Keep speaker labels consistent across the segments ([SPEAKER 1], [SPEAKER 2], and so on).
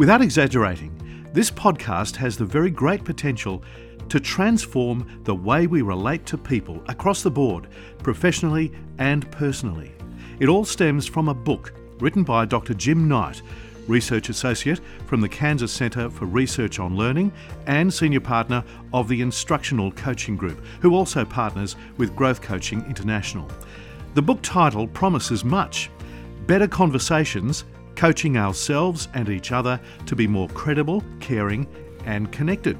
[SPEAKER 1] Without exaggerating, this podcast has the very great potential to transform the way we relate to people across the board, professionally and personally. It all stems from a book written by Dr. Jim Knight, Research Associate from the Kansas Centre for Research on Learning and Senior Partner of the Instructional Coaching Group, who also partners with Growth Coaching International. The book title promises much: Better Conversations, Coaching Ourselves and Each Other to be more credible, caring and connected.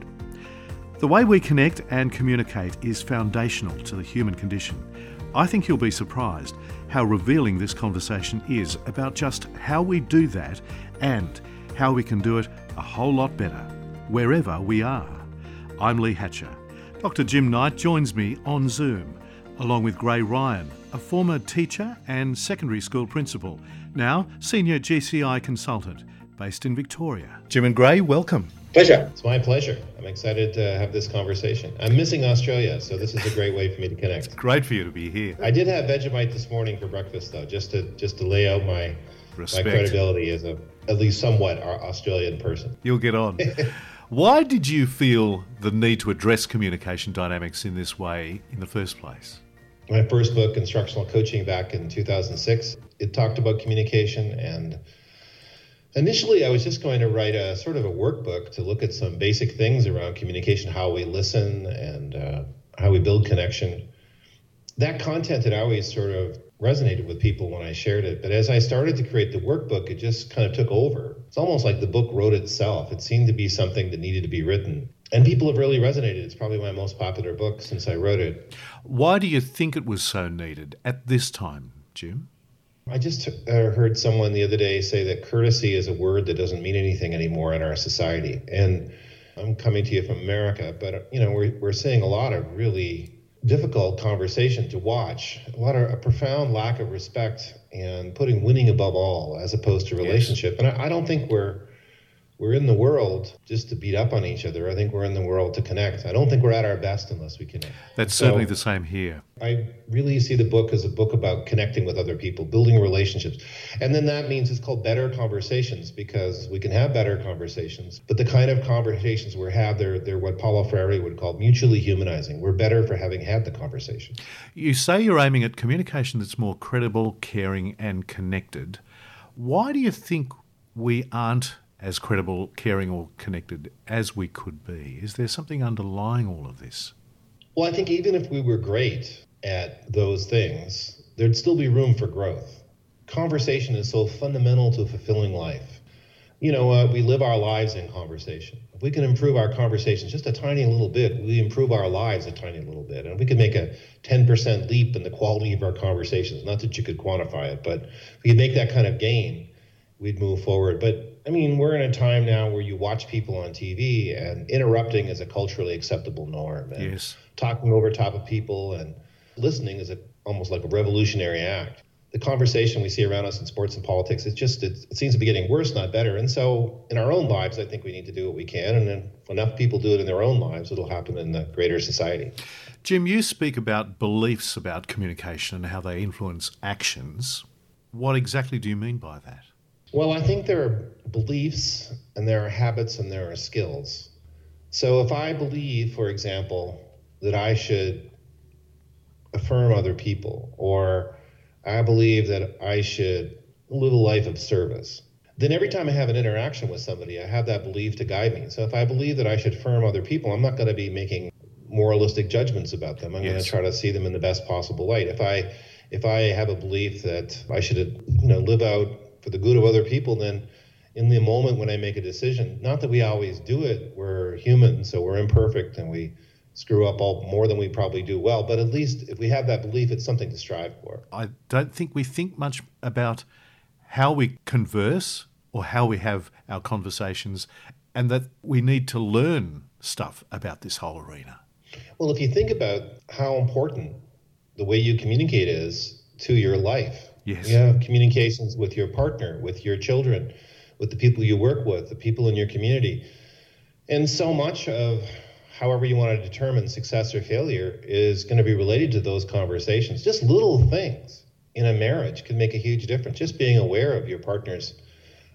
[SPEAKER 1] The way we connect and communicate is foundational to the human condition. I think you'll be surprised how revealing this conversation is about just how we do that and how we can do it a whole lot better, wherever we are. I'm Lee Hatcher. Dr. Jim Knight joins me on Zoom, along with Gray Ryan, a former teacher and secondary school principal, now senior GCI consultant based in Victoria. Jim and Gray, welcome.
[SPEAKER 2] Pleasure. It's my pleasure. I'm excited to have this conversation. I'm missing Australia, so this is a great way for me to connect.
[SPEAKER 1] It's great for you to be here.
[SPEAKER 2] I did have Vegemite this morning for breakfast, though, just to lay out my credibility as a at least somewhat Australian person.
[SPEAKER 1] You'll get on. Why did you feel the need to address communication dynamics in this way in the first place?
[SPEAKER 2] My first book, Instructional Coaching, back in 2006, it talked about communication, and initially I was just going to write a sort of a workbook to look at some basic things around communication, how we listen and how we build connection. That content had always sort of resonated with people when I shared it, but as I started to create the workbook, it just kind of took over. It's almost like the book wrote itself. It seemed to be something that needed to be written. And people have really resonated. It's probably my most popular book since I wrote it.
[SPEAKER 1] Why do you think it was so needed at this time, Jim?
[SPEAKER 2] I just heard someone the other day say that courtesy is a word that doesn't mean anything anymore in our society. And I'm coming to you from America, but we're seeing a lot of really difficult conversation to watch, a profound lack of respect and putting winning above all as opposed to relationship. Yes. And I don't think we're in the world just to beat up on each other. I think we're in the world to connect. I don't think we're at our best unless we connect.
[SPEAKER 1] That's certainly the same here.
[SPEAKER 2] I really see the book as a book about connecting with other people, building relationships. And then that means it's called Better Conversations, because we can have better conversations. But the kind of conversations we have, they're what Paulo Freire would call mutually humanizing. We're better for having had the conversation.
[SPEAKER 1] You say you're aiming at communication that's more credible, caring and connected. Why do you think we aren't as credible, caring or connected as we could be? Is there something underlying all of this?
[SPEAKER 2] Well, I think even if we were great at those things, there'd still be room for growth. Conversation is so fundamental to a fulfilling life. We live our lives in conversation. If we can improve our conversations just a tiny little bit, we improve our lives a tiny little bit. And if we could make a 10% leap in the quality of our conversations, not that you could quantify it, but if we could make that kind of gain, we'd move forward. But we're in a time now where you watch people on TV and interrupting is a culturally acceptable norm. And
[SPEAKER 1] yes.
[SPEAKER 2] Talking over top of people and listening is almost like a revolutionary act. The conversation we see around us in sports and politics, it seems to be getting worse, not better. And so in our own lives, I think we need to do what we can. And then if enough people do it in their own lives, it'll happen in the greater society.
[SPEAKER 1] Jim, you speak about beliefs about communication and how they influence actions. What exactly do you mean by that?
[SPEAKER 2] Well, I think there are beliefs and there are habits and there are skills. So if I believe, for example, that I should affirm other people, or I believe that I should live a life of service, then every time I have an interaction with somebody, I have that belief to guide me. So if I believe that I should affirm other people, I'm not going to be making moralistic judgments about them. I'm going to try to see them in the best possible light. If I have a belief that I should, live out for the good of other people, then in the moment when I make a decision, not that we always do it, we're human, so we're imperfect and we screw up more than we probably do well, but at least if we have that belief, it's something to strive for.
[SPEAKER 1] I don't think we think much about how we converse or how we have our conversations, and that we need to learn stuff about this whole arena.
[SPEAKER 2] Well, if you think about how important the way you communicate is to your life.
[SPEAKER 1] Yes.
[SPEAKER 2] You have communications with your partner, with your children, with the people you work with, the people in your community. And so much of however you want to determine success or failure is going to be related to those conversations. Just little things in a marriage can make a huge difference. Just being aware of your partner's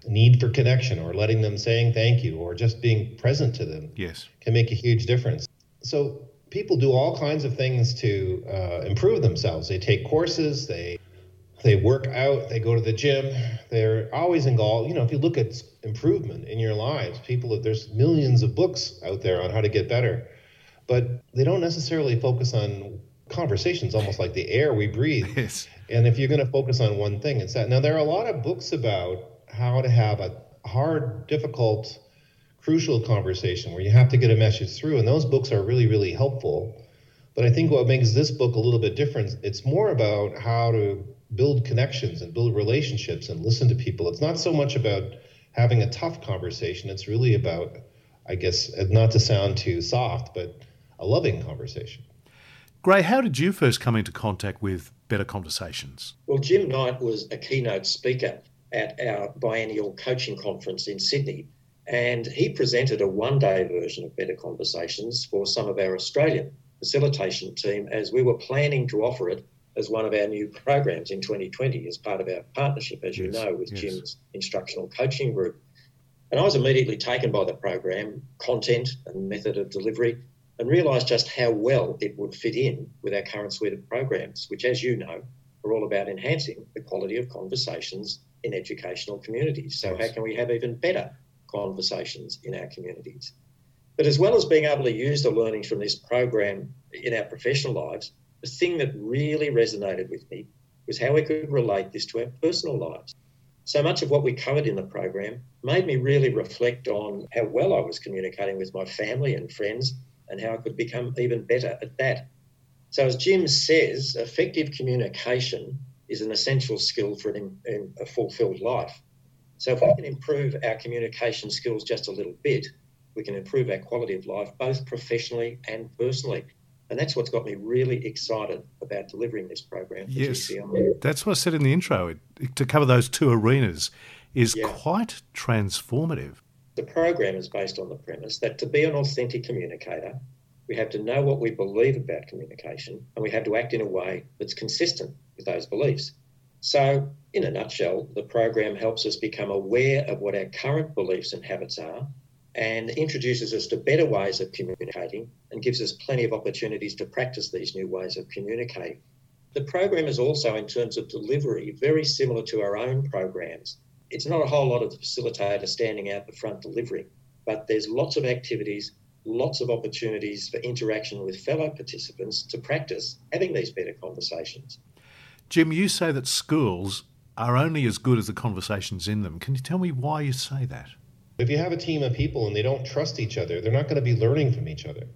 [SPEAKER 2] need for connection, or letting them saying thank you, or just being present to them,
[SPEAKER 1] Yes,
[SPEAKER 2] can make a huge difference. So people do all kinds of things to improve themselves. They take courses, they work out, they go to the gym. They're always involved. If you look at improvement in your lives, there's millions of books out there on how to get better, but they don't necessarily focus on conversations, almost like the air we breathe.
[SPEAKER 1] yes,
[SPEAKER 2] And if you're going to focus on one thing, it's that. Now, there are a lot of books about how to have a hard, difficult, crucial conversation where you have to get a message through, and those books are really, really helpful. But I think what makes this book a little bit different, it's more about how to build connections and build relationships and listen to people. It's not so much about having a tough conversation. It's really about, I guess, not to sound too soft, but a loving conversation.
[SPEAKER 1] Gray, how did you first come into contact with Better Conversations?
[SPEAKER 3] Well, Jim Knight was a keynote speaker at our biennial coaching conference in Sydney, and he presented a one-day version of Better Conversations for some of our Australian facilitation team as we were planning to offer it as one of our new programs in 2020 as part of our partnership, as you know, with Jim's instructional coaching group. And I was immediately taken by the program, content and method of delivery, and realised just how well it would fit in with our current suite of programs, which, as you know, are all about enhancing the quality of conversations in educational communities. So how can we have even better conversations in our communities? But as well as being able to use the learnings from this program in our professional lives, the thing that really resonated with me was how we could relate this to our personal lives. So much of what we covered in the program made me really reflect on how well I was communicating with my family and friends and how I could become even better at that. So as Jim says, effective communication is an essential skill for a fulfilled life. So if we can improve our communication skills just a little bit, we can improve our quality of life, both professionally and personally. And that's what's got me really excited about delivering this program for GCI.
[SPEAKER 1] That's what I said in the intro. To cover those two arenas is quite transformative.
[SPEAKER 3] The program is based on the premise that to be an authentic communicator, we have to know what we believe about communication, and we have to act in a way that's consistent with those beliefs. So, in a nutshell, the program helps us become aware of what our current beliefs and habits are, and introduces us to better ways of communicating and gives us plenty of opportunities to practice these new ways of communicating. The program is also, in terms of delivery, very similar to our own programs. It's not a whole lot of the facilitator standing out the front delivering, but there's lots of activities, lots of opportunities for interaction with fellow participants to practice having these better conversations.
[SPEAKER 1] Jim, you say that schools are only as good as the conversations in them. Can you tell me why you say that?
[SPEAKER 2] If you have a team of people and they don't trust each other, they're not going to be learning from each other.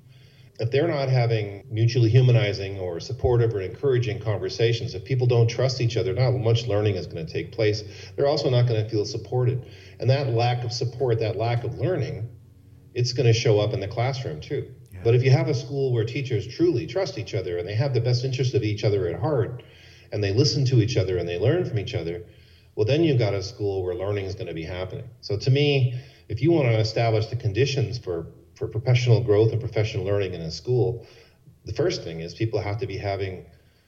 [SPEAKER 2] If they're not having mutually humanizing or supportive or encouraging conversations, if people don't trust each other, not much learning is going to take place. They're also not going to feel supported. And that lack of support, that lack of learning, it's going to show up in the classroom too. Yeah. But if you have a school where teachers truly trust each other and they have the best interest of each other at heart, and they listen to each other and they learn from each other, well, then you've got a school where learning is going to be happening. So to me, if you want to establish the conditions for professional growth and professional learning in a school, the first thing is people have to be having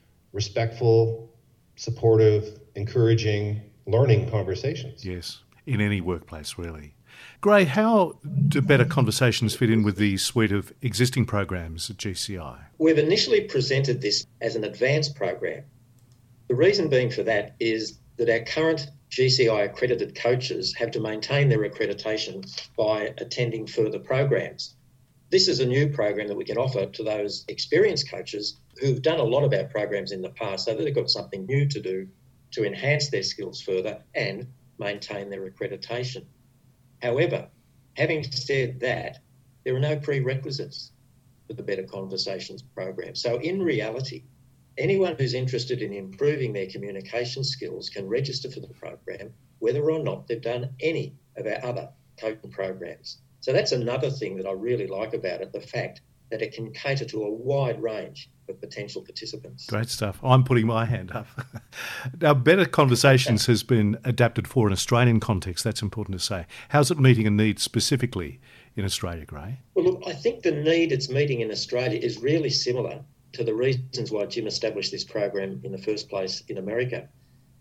[SPEAKER 2] respectful, supportive, encouraging, learning conversations.
[SPEAKER 1] Yes, in any workplace, really. Gray, how do Better Conversations fit in with the suite of existing programs at GCI?
[SPEAKER 3] We've initially presented this as an advanced program. The reason being for that is that our current GCI accredited coaches have to maintain their accreditation by attending further programs. This is a new program that we can offer to those experienced coaches who've done a lot of our programs in the past, so that they've got something new to do to enhance their skills further and maintain their accreditation. However, having said that, there are no prerequisites for the Better Conversations program. So in reality, anyone who's interested in improving their communication skills can register for the program, whether or not they've done any of our other coaching programs. So that's another thing that I really like about it, the fact that it can cater to a wide range of potential participants.
[SPEAKER 1] Great stuff. I'm putting my hand up. Now, Better Conversations has been adapted for an Australian context. That's important to say. How's it meeting a need specifically in Australia, Gray?
[SPEAKER 3] Well, look, I think the need it's meeting in Australia is really similar to the reasons why Jim established this program in the first place in America.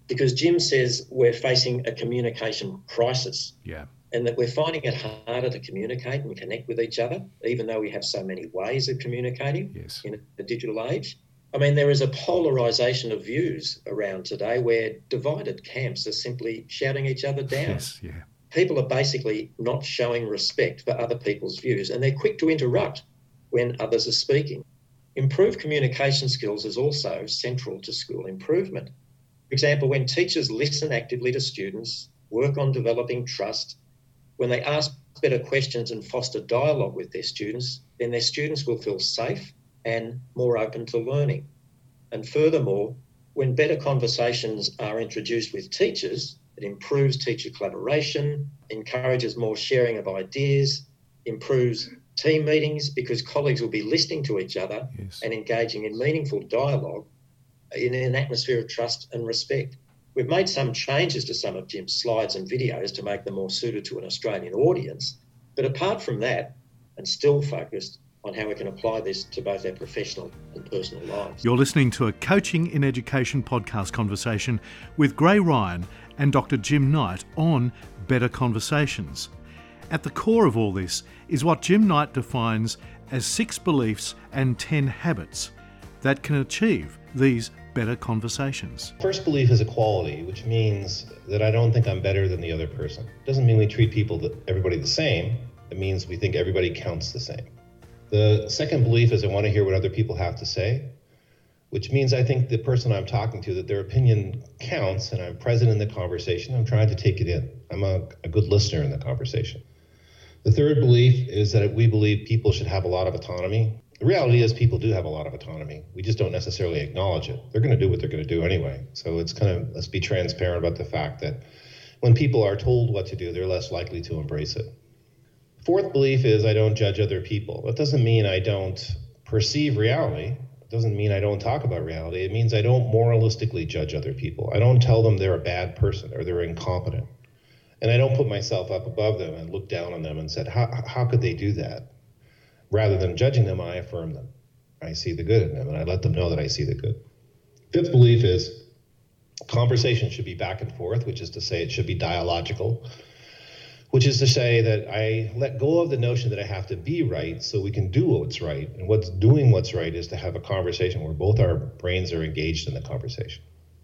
[SPEAKER 3] because Jim says we're facing a communication crisis.
[SPEAKER 1] Yeah.
[SPEAKER 3] And that we're finding it harder to communicate and connect with each other, even though we have so many ways of communicating in the digital age. I mean, there is a polarisation of views around today where divided camps are simply shouting each other down.
[SPEAKER 1] Yes, yeah.
[SPEAKER 3] People are basically not showing respect for other people's views, and they're quick to interrupt when others are speaking. Improved communication skills is also central to school improvement. For example, when teachers listen actively to students, work on developing trust, when they ask better questions and foster dialogue with their students, then their students will feel safe and more open to learning. And furthermore, when better conversations are introduced with teachers, it improves teacher collaboration, encourages more sharing of ideas, improves team meetings because colleagues will be listening to each other and engaging in meaningful dialogue in an atmosphere of trust and respect. We've made some changes to some of Jim's slides and videos to make them more suited to an Australian audience. But apart from that, and still focused on how we can apply this to both our professional and personal lives.
[SPEAKER 1] You're listening to a Coaching in Education podcast conversation with Gray Ryan and Dr. Jim Knight on Better Conversations. At the core of all this is what Jim Knight defines as 6 beliefs and 10 habits that can achieve these better conversations.
[SPEAKER 2] First belief is equality, which means that I don't think I'm better than the other person. It doesn't mean we treat everybody the same. It means we think everybody counts the same. The second belief is I want to hear what other people have to say, which means I think the person I'm talking to, that their opinion counts and I'm present in the conversation. I'm trying to take it in. I'm a good listener in the conversation. The third belief is that we believe people should have a lot of autonomy. The reality is people do have a lot of autonomy. We just don't necessarily acknowledge it. They're going to do what they're going to do anyway. So it's let's be transparent about the fact that when people are told what to do, they're less likely to embrace it. Fourth belief is I don't judge other people. That doesn't mean I don't perceive reality. It doesn't mean I don't talk about reality. It means I don't moralistically judge other people. I don't tell them they're a bad person or they're incompetent. And I don't put myself up above them and look down on them and said, how could they do that? Rather than judging them, I affirm them. I see the good in them, and I let them know that I see the good. Fifth belief is conversation should be back and forth, which is to say it should be dialogical, which is to say that I let go of the notion that I have to be right so we can do what's right. And doing what's right is to have a conversation where both our brains are engaged in the conversation.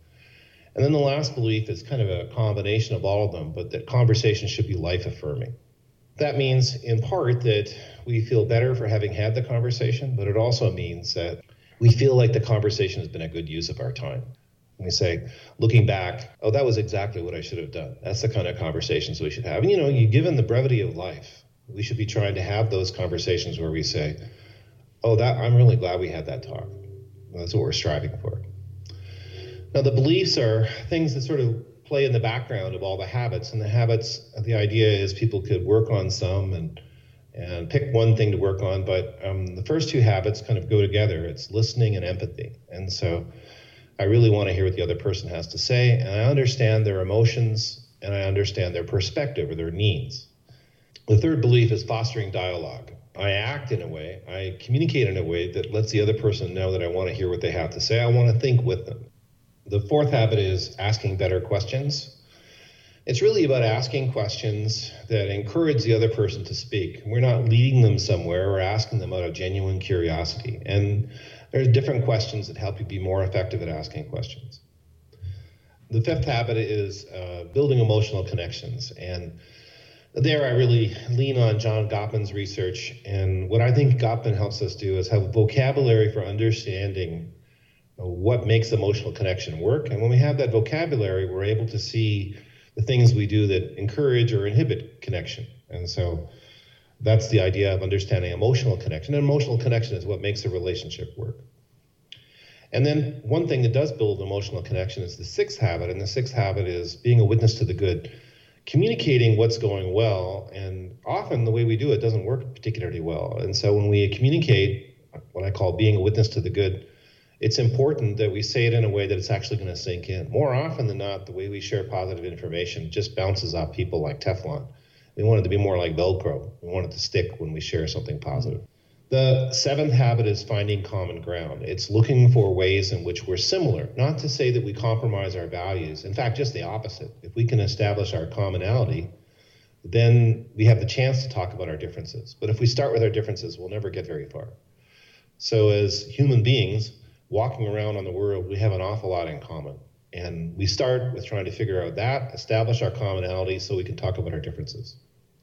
[SPEAKER 2] And then the last belief is kind of a combination of all of them, but that conversation should be life-affirming. That means, in part, that we feel better for having had the conversation, but it also means that we feel like the conversation has been a good use of our time. And we say, looking back, oh, that was exactly what I should have done. That's the kind of conversations we should have. And, given the brevity of life, we should be trying to have those conversations where we say, oh, I'm really glad we had that talk. That's what we're striving for. Now, the beliefs are things that sort of play in the background of all the habits. And the habits, the idea is people could work on some and pick one thing to work on. But the first two habits kind of go together. It's listening and empathy. And so I really want to hear what the other person has to say. And I understand their emotions and I understand their perspective or their needs. The third belief is fostering dialogue. I act in a way, I communicate in a way that lets the other person know that I want to hear what they have to say. I want to think with them. The fourth habit is asking better questions. It's really about asking questions that encourage the other person to speak. We're not leading them somewhere. We're asking them out of genuine curiosity. And there's different questions that help you be more effective at asking questions. The fifth habit is building emotional connections. And there I really lean on John Gottman's research. And what I think Gottman helps us do is have a vocabulary for understanding what makes emotional connection work. And when we have that vocabulary, we're able to see the things we do that encourage or inhibit connection. And so that's the idea of understanding emotional connection. And emotional connection is what makes a relationship work. And then one thing that does build emotional connection is the sixth habit. And the sixth habit is being a witness to the good, communicating what's going well. And often the way we do it doesn't work particularly well. And so when we communicate what I call being a witness to the good, it's important that we say it in a way that it's actually going to sink in. More often than not, the way we share positive information just bounces off people like Teflon. We want it to be more like Velcro. We want it to stick when we share something positive. The seventh habit is finding common ground. It's looking for ways in which we're similar, not to say that we compromise our values. In fact, just the opposite. If we can establish our commonality, then we have the chance to talk about our differences. But if we start with our differences, we'll never get very far. So as human beings walking around on the world, we have an awful lot in common. And we start with trying to figure out that, establish our commonality so we can talk about our differences.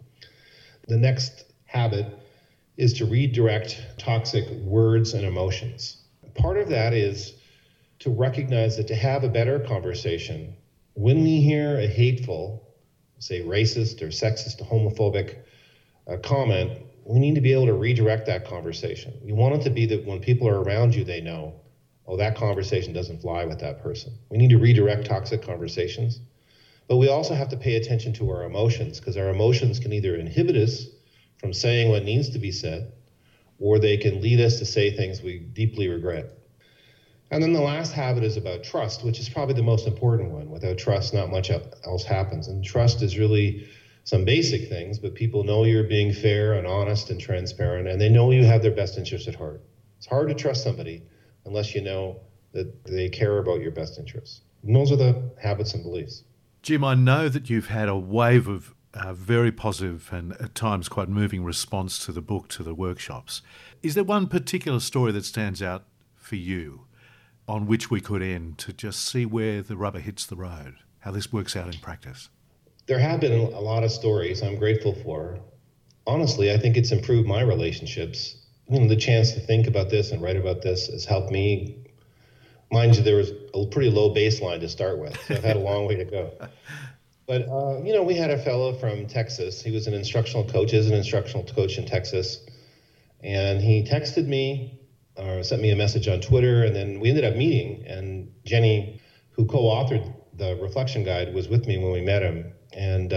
[SPEAKER 2] The next habit is to redirect toxic words and emotions. Part of that is to recognize that to have a better conversation, when we hear a hateful, say racist or sexist or homophobic comment, we need to be able to redirect that conversation. You want it to be that when people are around you, they know, oh, that conversation doesn't fly with that person. We need to redirect toxic conversations. But we also have to pay attention to our emotions, because our emotions can either inhibit us from saying what needs to be said, or they can lead us to say things we deeply regret. And then the last habit is about trust, which is probably the most important one. Without trust, not much else happens. And trust is really some basic things, but people know you're being fair and honest and transparent, and they know you have their best interest at heart. It's hard to trust somebody unless you know that they care about your best interests. And those are the habits and beliefs.
[SPEAKER 1] Jim, I know that you've had a wave of very positive and at times quite moving response to the book, to the workshops. Is there one particular story that stands out for you on which we could end to just see where the rubber hits the road, how this works out in practice?
[SPEAKER 2] There have been a lot of stories I'm grateful for. Honestly, I think it's improved my relationships. The chance to think about this and write about this has helped me. Mind you, there was a pretty low baseline to start with, so I've had a long way to go. But, we had a fellow from Texas. He was an instructional coach, is an instructional coach in Texas. And he texted me or sent me a message on Twitter, and then we ended up meeting. And Jenny, who co-authored the Reflection Guide, was with me when we met him. And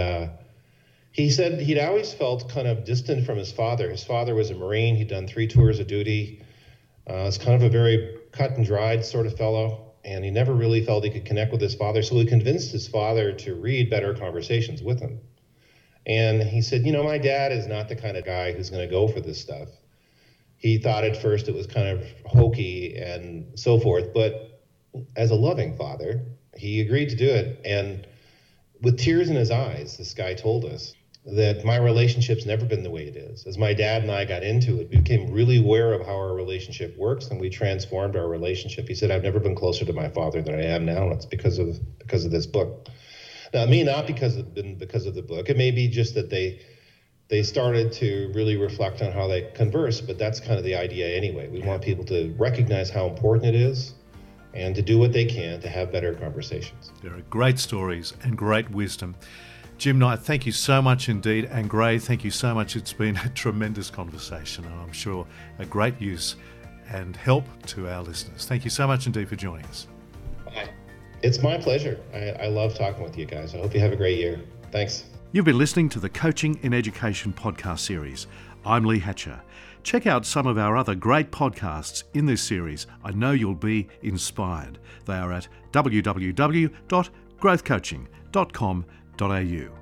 [SPEAKER 2] he said he'd always felt kind of distant from his father. His father was a Marine. He'd done 3 tours of duty. It's kind of a very cut and dried sort of fellow. And he never really felt he could connect with his father. So he convinced his father to read Better Conversations with him. And he said, my dad is not the kind of guy who's going to go for this stuff. He thought at first it was kind of hokey and so forth. But as a loving father, he agreed to do it. And with tears in his eyes, this guy told us that my relationship's never been the way it is. As my dad and I got into it, we became really aware of how our relationship works, and we transformed our relationship. He said, I've never been closer to my father than I am now, and it's because of this book. Now, it may not because of the book. It may be just that they started to really reflect on how they converse, but that's kind of the idea anyway. We want people to recognize how important it is and to do what they can to have better conversations.
[SPEAKER 1] There are great stories and great wisdom. Jim Knight, thank you so much indeed. And Gray, thank you so much. It's been a tremendous conversation, and I'm sure a great use and help to our listeners. Thank you so much indeed for joining us.
[SPEAKER 2] Bye. It's my pleasure. I love talking with you guys. I hope you have a great year. Thanks.
[SPEAKER 1] You've been listening to the Coaching in Education podcast series. I'm Lee Hatcher. Check out some of our other great podcasts in this series. I know you'll be inspired. They are at www.growthcoaching.com.au.